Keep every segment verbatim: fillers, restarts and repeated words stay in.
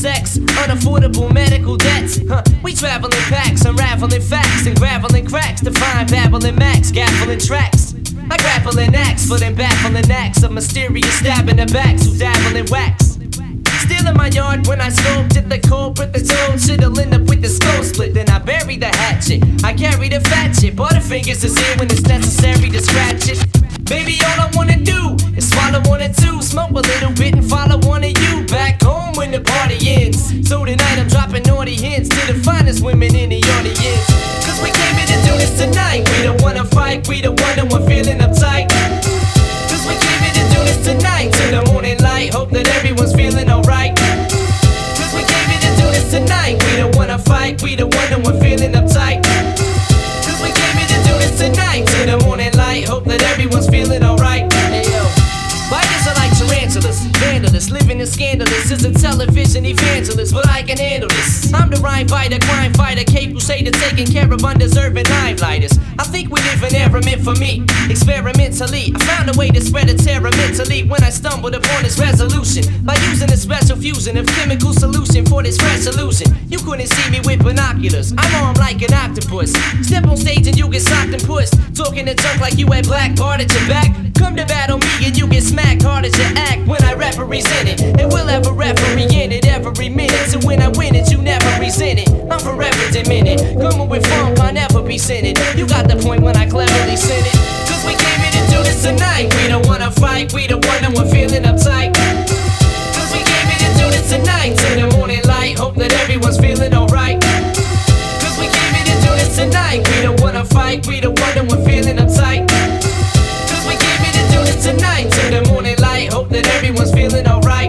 sex, unaffordable medical debts. Huh. We travel in packs, unraveling facts and graveling cracks to find babbling max, gaffling tracks. I grapple an axe for them baffling acts of mysterious stabbing the backs who dabble in wax. Still in my yard when I scoped at the culprit, the told shit'll end up with the skull split. Then I bury the hatchet, I carry the fat shit. Butterfingers is here when it's necessary to scratch it. Baby, all I wanna do is swallow one or two, smoke a little bit and follow one of you back home when the party ends. So tonight I'm dropping naughty hints to the finest women in the audience. Cause we came here to do this tonight. We don't wanna fight, we don't wanna we're feeling uptight. Cause we came here to do this tonight till the morning light. Hope that everyone's feeling alright. Cause we came here to do this tonight. We don't wanna fight, we don't wanna we're feeling uptight. Cause we came here to do this tonight till the morning light. Hope that everyone's feeling alright. Hey yo, biters are like tarantulas, vandalists, living in scandalous. Is a television evangelist, but I can handle this. I'm the rhyme fighter, crime fighter, cape crusader, taking care of undeserving limeblighters. I think we live in era meant for me. Experimentally, I found a way to spread a terror mentally when I stumbled upon this resolution by using a special fusion of chemical solution for this fresh illusion. You couldn't see me with binoculars. I'm armed like an octopus. Step on stage and you get socked and pushed. Talking to junk like you had black card at your back. Come to battle me and you get smacked hard as you act when I represent it. And we'll have a referee in it every minute. So when I win it, you never resent it. I'm forever demented. Coming with funk, I'll never be scented. You got the point when I cleverly sent it. Cause we came here to do this tonight. We don't wanna fight, we don't wanna, we're feeling uptight. Cause we came here to do this tonight till the morning light. Hope that everyone's feeling alright. Cause we came here to do this tonight. We don't wanna fight, we don't wanna, we're feeling uptight. Cause we came here to do this tonight till the morning light. Hope that everyone's feeling alright.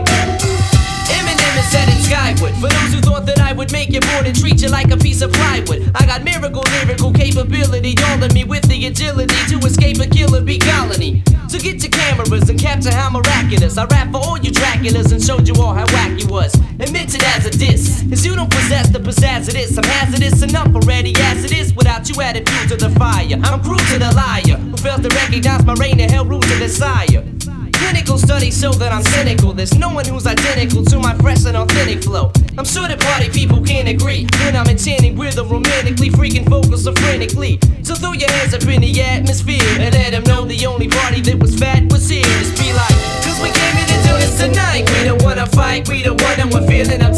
Eminem is headed skyward. For those who thought that I would make you bored and treat you like a piece of plywood, I got miracle lyrical capability, all of me with the agility to escape a killer bee colony. So get your cameras and capture how miraculous I rap for all you Draculas and showed you all how whack you was. Admit it as a diss, cause you don't possess the pizzazz of this. I'm hazardous enough already as it is without you added fuel to the fire. I'm cruel to the liar who fails to recognize my reign of hell rules to the sire. Clinical studies show that I'm cynical. There's no one who's identical to my fresh and authentic flow. I'm sure that party people can't agree when I'm enchanting rhythm romantically, freaking vocals so frantically. So throw your hands up in the atmosphere and let them know the only party that was fat was here. Just be like, cause we came here to do this tonight. We don't wanna fight, we don't wanna, we're feeling up